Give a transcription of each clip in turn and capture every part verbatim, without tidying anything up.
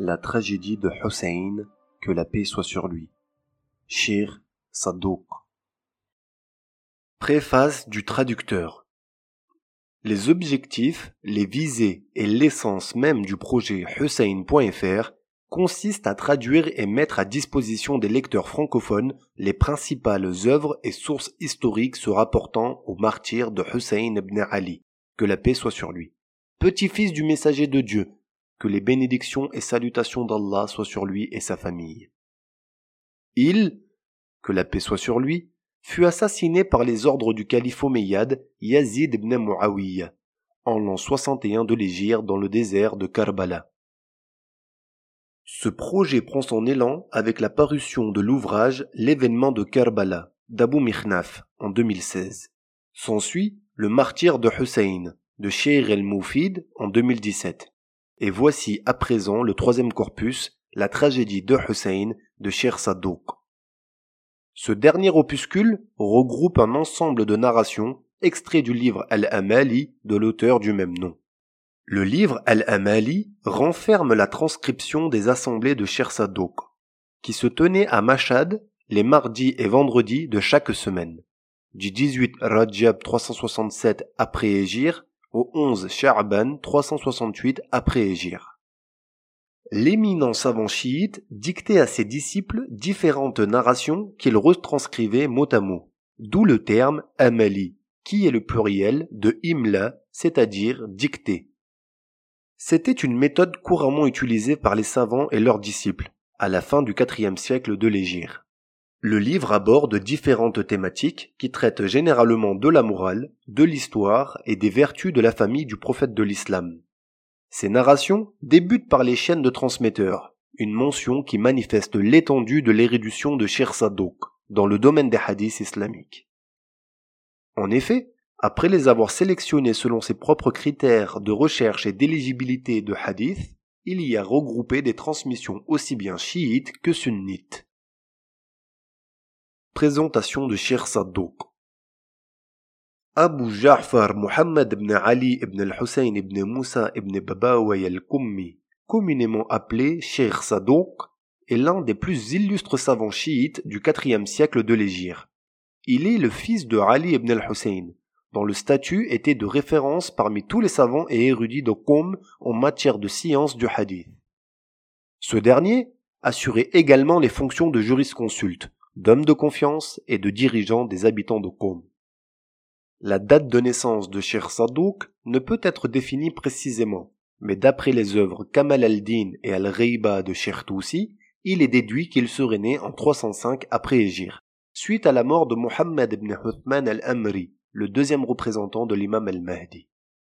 La tragédie de Hussein, que la paix soit sur lui. Sheikh Sadouk. Préface du traducteur. Les objectifs, les visées et l'essence même du projet Hussein point F R consistent à traduire et mettre à disposition des lecteurs francophones les principales œuvres et sources historiques se rapportant au martyr de Hussein ibn Ali, que la paix soit sur lui, petit-fils du messager de Dieu, que les bénédictions et salutations d'Allah soient sur lui et sa famille. Il, que la paix soit sur lui, fut assassiné par les ordres du calife omeyyade Yazid ibn Muawiyya en l'an soixante et un de l'Hégire dans le désert de Karbala. Ce projet prend son élan avec la parution de l'ouvrage L'événement de Karbala d'Abu Mikhnaf en deux mille seize. S'ensuit Le martyr de Hussein de Sheikh el-Moufid en deux mille dix-sept. Et voici à présent le troisième corpus, La tragédie de Hussein de Sheikh Sadouk. Ce dernier opuscule regroupe un ensemble de narrations extraits du livre Al-Amali de l'auteur du même nom. Le livre Al-Amali renferme la transcription des assemblées de Sheikh Sadouk, qui se tenaient à Mashhad les mardis et vendredis de chaque semaine, du dix-huit Rajab trois cent soixante-sept après Hégire au onze Sha'ban trois cent soixante-huit après Hégire. L'éminent savant chiite dictait à ses disciples différentes narrations qu'il retranscrivait mot à mot, d'où le terme Amali, qui est le pluriel de Imla, c'est-à-dire dictée. C'était une méthode couramment utilisée par les savants et leurs disciples, à la fin du quatrième siècle de l'Hégire. Le livre aborde différentes thématiques qui traitent généralement de la morale, de l'histoire et des vertus de la famille du prophète de l'islam. Ces narrations débutent par les chaînes de transmetteurs, une mention qui manifeste l'étendue de l'érudition de Sheikh Sadouk dans le domaine des hadiths islamiques. En effet, après les avoir sélectionnés selon ses propres critères de recherche et d'éligibilité de hadith, il y a regroupé des transmissions aussi bien chiites que sunnites. Présentation de Sheikh Sadouk. Abu Ja'far Muhammad ibn Ali ibn al-Hussein ibn Moussa ibn Babawayh al-Kummi, communément appelé Sheikh Sadouk, est l'un des plus illustres savants chiites du quatrième siècle de l'Hégire. Il est le fils de Ali ibn al-Hussein, dont le statut était de référence parmi tous les savants et érudits de Qom en matière de science du hadith. Ce dernier assurait également les fonctions de jurisconsulte, d'homme de confiance et de dirigeant des habitants de Qom. La date de naissance de Sheikh Sadouk ne peut être définie précisément, mais d'après les œuvres Kamal al-Din et al-Ghaiba de Sheikh Tousi, il est déduit qu'il serait né en trois cent cinq après Hégire, suite à la mort de Muhammad ibn Uthman al-Amri, le deuxième représentant de l'imam al-Mahdi.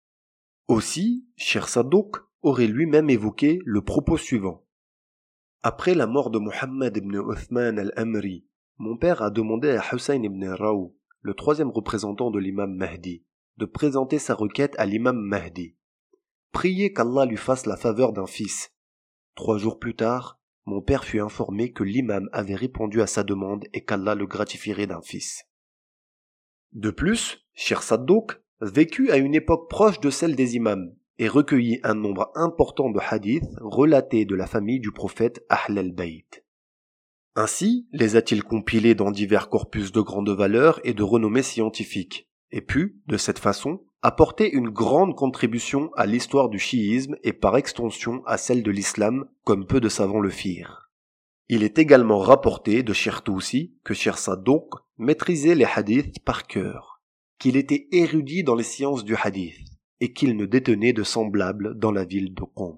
Aussi, Sheikh Sadouk aurait lui-même évoqué le propos suivant. Après la mort de Muhammad ibn Uthman al-Amri, mon père a demandé à Hussein ibn Raou, le troisième représentant de l'imam Mahdi, de présenter sa requête à l'imam Mahdi. Priez qu'Allah lui fasse la faveur d'un fils. Trois jours plus tard, mon père fut informé que l'imam avait répondu à sa demande et qu'Allah le gratifierait d'un fils. De plus, Sheikh Sadouk vécut à une époque proche de celle des imams et recueillit un nombre important de hadiths relatés de la famille du prophète Ahl al-Bayt. Ainsi, les a-t-il compilés dans divers corpus de grande valeur et de renommée scientifique, et pu, de cette façon, apporter une grande contribution à l'histoire du chiisme et par extension à celle de l'islam, comme peu de savants le firent. Il est également rapporté de Sheikh Tousi que Sheikh Sadouk maîtrisait les hadiths par cœur, qu'il était érudit dans les sciences du hadith, et qu'il ne détenait de semblable dans la ville de Qom.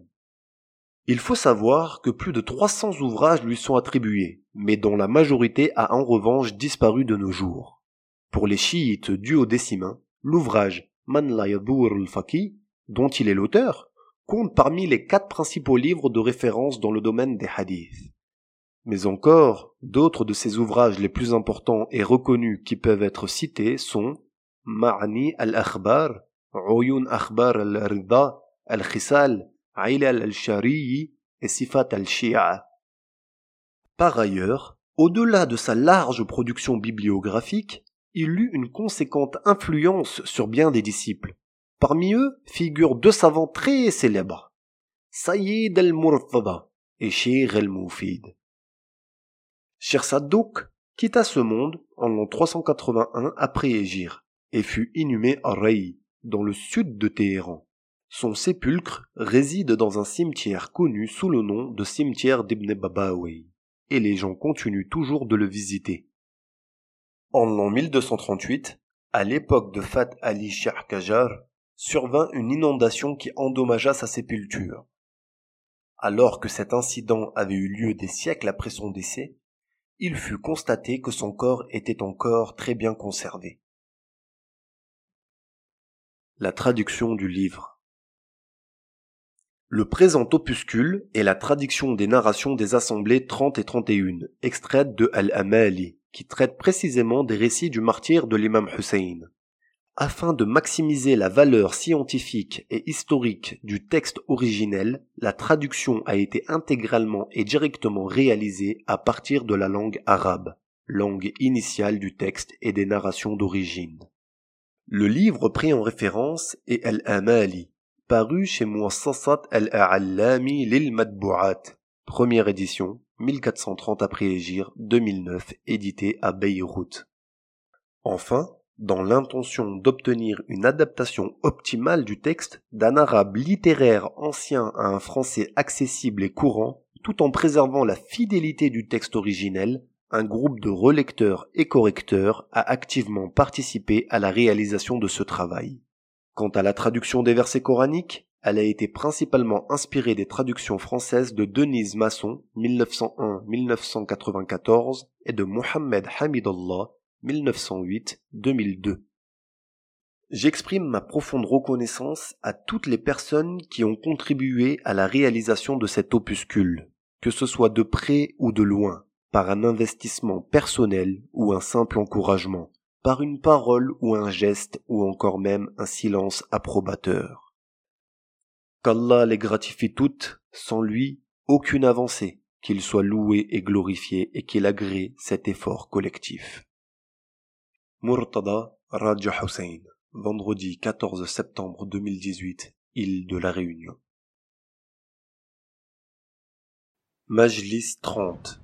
Il faut savoir que plus de trois cents ouvrages lui sont attribués, mais dont la majorité a en revanche disparu de nos jours. Pour les chiites duodécimains, l'ouvrage Man la yadur al-Faqih, dont il est l'auteur, compte parmi les quatre principaux livres de référence dans le domaine des hadiths. Mais encore, d'autres de ses ouvrages les plus importants et reconnus qui peuvent être cités sont Ma'ani al-Akhbar, Uyun Akhbar al-Rida, al-Khisal, Ilal al-Shari'i et Sifat al-Shi'a. Par ailleurs, au-delà de sa large production bibliographique, il eut une conséquente influence sur bien des disciples. Parmi eux figurent deux savants très célèbres. Sayyid al-Murtada, et Cheikh el-Moufid. Cheikh Sadouk quitta ce monde en l'an trois cent quatre-vingt-un après Hégire et fut inhumé à Ray, dans le sud de Téhéran. Son sépulcre réside dans un cimetière connu sous le nom de cimetière d'Ibn Babawayh, et les gens continuent toujours de le visiter. En l'an mille deux cent trente-huit, à l'époque de Fath Ali Shah Qajar, survint une inondation qui endommagea sa sépulture. Alors que cet incident avait eu lieu des siècles après son décès, il fut constaté que son corps était encore très bien conservé. La traduction du livre. Le présent opuscule est la traduction des narrations des assemblées trente et trente et un, extraites de Al-Amali, qui traite précisément des récits du martyre de l'imam Hussein. Afin de maximiser la valeur scientifique et historique du texte originel, la traduction a été intégralement et directement réalisée à partir de la langue arabe, langue initiale du texte et des narrations d'origine. Le livre pris en référence est Al-Amali, paru chez Muassasat Al-A'allami lil Matbu'at, première édition, mille quatre cent trente après Hégire, deux mille neuf, édité à Beyrouth. Enfin, dans l'intention d'obtenir une adaptation optimale du texte d'un arabe littéraire ancien à un français accessible et courant, tout en préservant la fidélité du texte originel, un groupe de relecteurs et correcteurs a activement participé à la réalisation de ce travail. Quant à la traduction des versets coraniques, elle a été principalement inspirée des traductions françaises de Denise Masson, mille neuf cent un à mille neuf cent quatre-vingt-quatorze, et de Mohamed Hamidallah, mille neuf cent huit à deux mille deux. J'exprime ma profonde reconnaissance à toutes les personnes qui ont contribué à la réalisation de cet opuscule, que ce soit de près ou de loin, par un investissement personnel ou un simple encouragement, par une parole ou un geste ou encore même un silence approbateur. Qu'Allah les gratifie toutes, sans lui, aucune avancée, qu'il soit loué et glorifié et qu'il agrée cet effort collectif. Murtada Raja Hussein, vendredi quatorze septembre deux mille dix-huit, île de la Réunion. Majlis trente.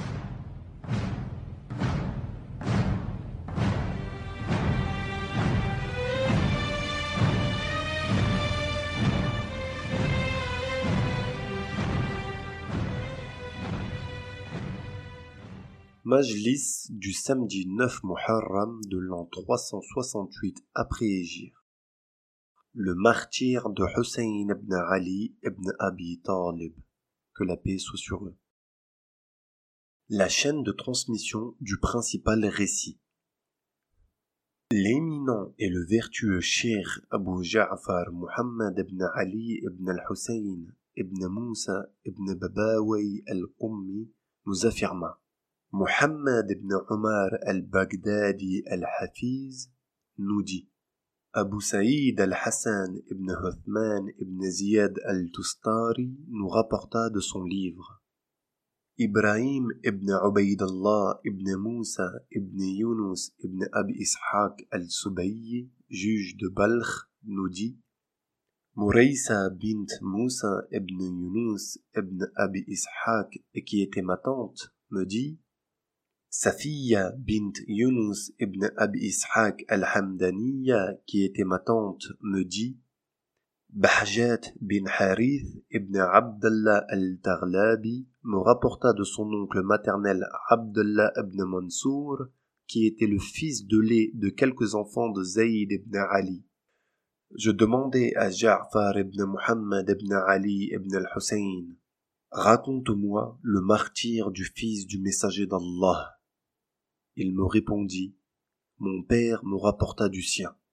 Majlis du samedi neuf Muharram de l'an trois cent soixante-huit après Hégire. Le martyre de Hussein ibn Ali ibn Abi Talib, que la paix soit sur eux. La chaîne de transmission du principal récit. L'éminent et le vertueux Cheikh Abu Ja'far Muhammad ibn Ali ibn al-Hussein ibn Moussa ibn Babawayh al-Qummi nous affirma: Muhammad ibn Omar al-Baghdadi al-Hafiz nous dit: Abu Saïd al-Hassan ibn Uthman ibn Ziyad al-Tustari nous rapporta de son livre. Ibrahim ibn Ubaydallah ibn Moussa ibn Yunus ibn Abi Ishaq al-Subayyi, juge de Balkh, nous dit: Mouraysa bint Moussa ibn Yunus ibn Abi Ishaq, et qui était ma tante, me dit: Safiya bint Yunus ibn Abi Ishaq al-Hamdaniya, qui était ma tante, me dit: Bahjat bin Harith ibn Abdallah al-Taghlabi me rapporta de son oncle maternel Abdallah ibn Mansour, qui était le fils de lait de quelques enfants de Zayd ibn Ali. Je demandai à Ja'far ibn Muhammad ibn Ali ibn al-Hussein: Raconte-moi le martyre du fils du messager d'Allah. Il me répondit: Mon père me rapporta du sien.